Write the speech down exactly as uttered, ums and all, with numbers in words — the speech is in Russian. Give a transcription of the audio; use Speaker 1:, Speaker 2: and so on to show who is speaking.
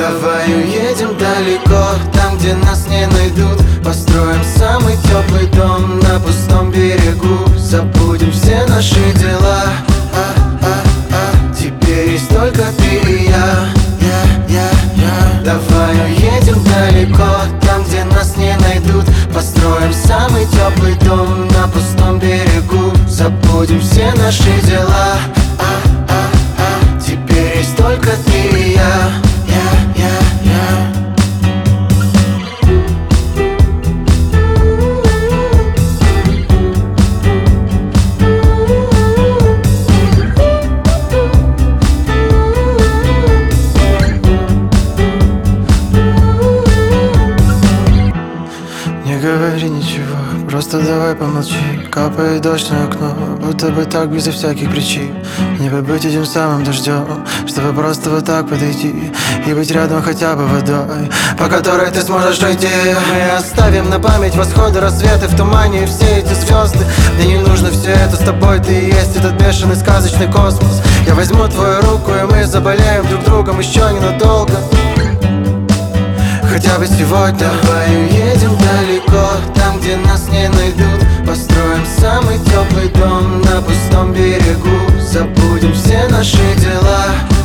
Speaker 1: Давай уедем далеко, там, где нас не найдут. Построим самый теплый дом на пустом берегу. Забудем все наши дела. А-а-а. Теперь есть только ты и я. Я, я, я. Давай уедем далеко, там, где нас не найдут. Построим самый теплый дом на пустом берегу. Забудем все наши дела. А-а-а. Теперь есть только ты и я. Я, я, я.
Speaker 2: Не говори ничего, просто давай помолчи. Капает дождь на окно, будто бы так безо всяких причин. Не побыть этим самым дождем, чтобы просто вот так подойти и быть рядом хотя бы водой, по которой ты сможешь уйти.
Speaker 1: Мы оставим на память восходы, рассветы в тумане и все эти звезды. Мне не нужно все это, с тобой ты и есть этот бешеный сказочный космос. Я возьму твою руку, и мы заболеем друг другом еще ненадолго. Хотя бы сегодня. Давай уедем далеко, там, где нас не найдут. Построим самый теплый дом на пустом берегу. Забудем все наши дела.